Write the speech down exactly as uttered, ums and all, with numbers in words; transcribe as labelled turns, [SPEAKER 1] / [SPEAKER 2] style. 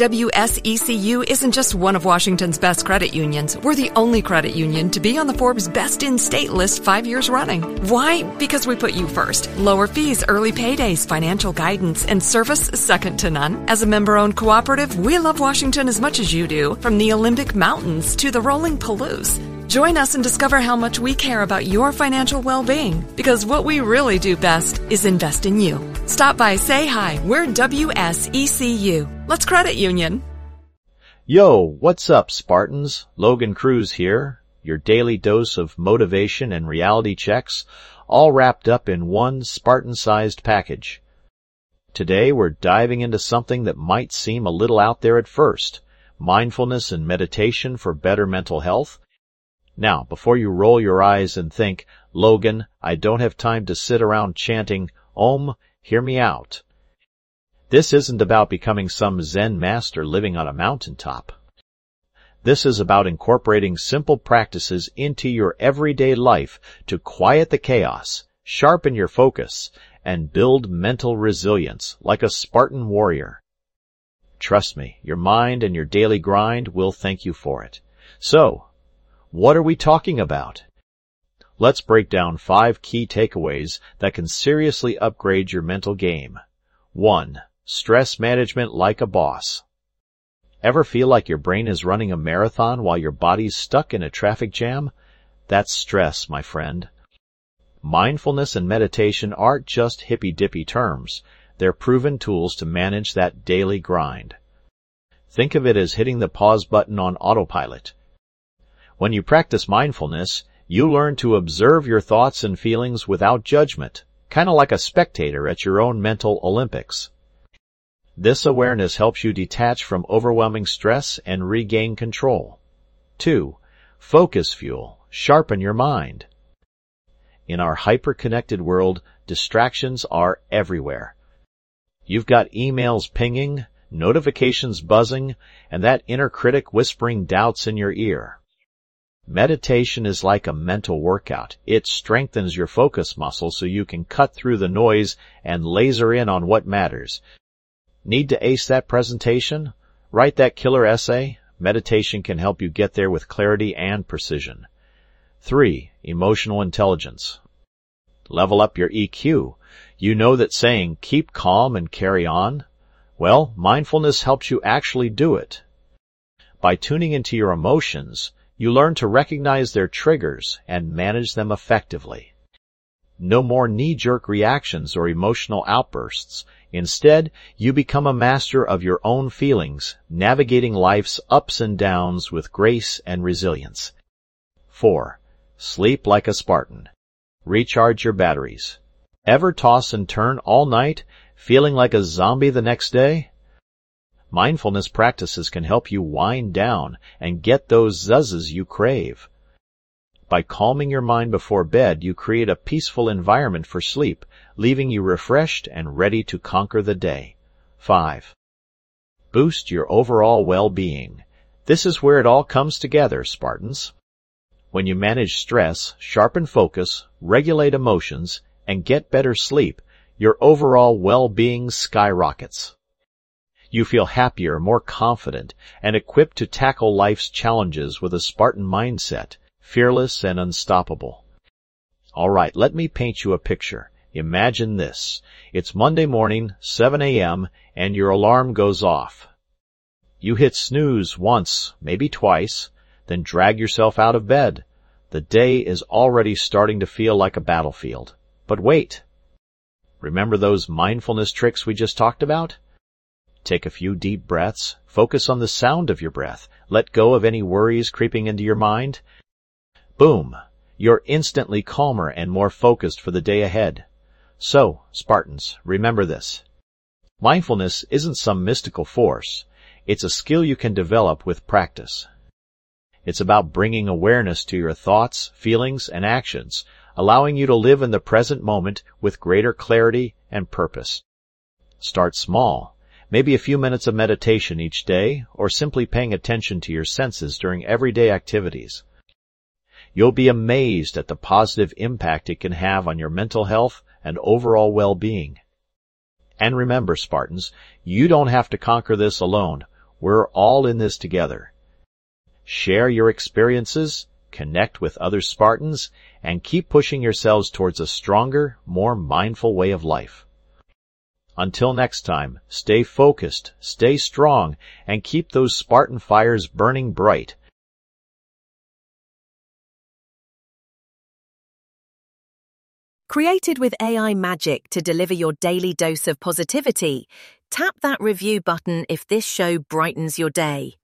[SPEAKER 1] W S E C U isn't just one of Washington's best credit unions. We're the only credit union to be on the Forbes Best in State list five years running. Why? Because we put you first. Lower fees, early paydays, financial guidance, and service second to none. As a member-owned cooperative, we love Washington as much as you do, from the Olympic Mountains to the rolling Palouse. Join us and discover how much we care about your financial well-being, because what we really do best is invest in you. Stop by, say hi. We're W S E C U. Let's credit union.
[SPEAKER 2] Yo, what's up, Spartans? Logan Cruz here, your daily dose of motivation and reality checks, all wrapped up in one Spartan-sized package. Today we're diving into something that might seem a little out there at first, mindfulness and meditation for better mental health. Now, before you roll your eyes and think, Logan, I don't have time to sit around chanting, Om, hear me out. This isn't about becoming some Zen master living on a mountaintop. This is about incorporating simple practices into your everyday life to quiet the chaos, sharpen your focus, and build mental resilience like a Spartan warrior. Trust me, your mind and your daily grind will thank you for it. So, what are we talking about? Let's break down five key takeaways that can seriously upgrade your mental game. One. Stress management like a boss. Ever feel like your brain is running a marathon while your body's stuck in a traffic jam? That's stress, my friend. Mindfulness and meditation aren't just hippy-dippy terms. They're proven tools to manage that daily grind. Think of it as hitting the pause button on autopilot. When you practice mindfulness, you learn to observe your thoughts and feelings without judgment, kind of like a spectator at your own mental Olympics. This awareness helps you detach from overwhelming stress and regain control. Two. Focus fuel. Sharpen your mind. In our hyper-connected world, distractions are everywhere. You've got emails pinging, notifications buzzing, and that inner critic whispering doubts in your ear. Meditation is like a mental workout. It strengthens your focus muscle so you can cut through the noise and laser in on what matters. Need to ace that presentation? Write that killer essay? Meditation can help you get there with clarity and precision. Three. Emotional intelligence. Level up your E Q. You know that saying, keep calm and carry on? Well, mindfulness helps you actually do it. By tuning into your emotions, you learn to recognize their triggers and manage them effectively. No more knee-jerk reactions or emotional outbursts. Instead, you become a master of your own feelings, navigating life's ups and downs with grace and resilience. Four. Sleep like a Spartan. Recharge your batteries. Ever toss and turn all night, feeling like a zombie the next day? Mindfulness practices can help you wind down and get those zuzzes you crave. By calming your mind before bed, you create a peaceful environment for sleep, leaving you refreshed and ready to conquer the day. Five. Boost your overall well-being. This is where it all comes together, Spartans. When you manage stress, sharpen focus, regulate emotions, and get better sleep, your overall well-being skyrockets. You feel happier, more confident, and equipped to tackle life's challenges with a Spartan mindset, fearless and unstoppable. All right, let me paint you a picture. Imagine this. It's Monday morning, seven a.m., and your alarm goes off. You hit snooze once, maybe twice, then drag yourself out of bed. The day is already starting to feel like a battlefield. But wait. Remember those mindfulness tricks we just talked about? Take a few deep breaths, focus on the sound of your breath, let go of any worries creeping into your mind. Boom! You're instantly calmer and more focused for the day ahead. So, Spartans, remember this. Mindfulness isn't some mystical force. It's a skill you can develop with practice. It's about bringing awareness to your thoughts, feelings, and actions, allowing you to live in the present moment with greater clarity and purpose. Start small. Maybe a few minutes of meditation each day, or simply paying attention to your senses during everyday activities. You'll be amazed at the positive impact it can have on your mental health and overall well-being. And remember, Spartans, you don't have to conquer this alone. We're all in this together. Share your experiences, connect with other Spartans, and keep pushing yourselves towards a stronger, more mindful way of life. Until next time, stay focused, stay strong, and keep those Spartan fires burning bright.
[SPEAKER 3] Created with A I magic to deliver your daily dose of positivity, tap that review button if this show brightens your day.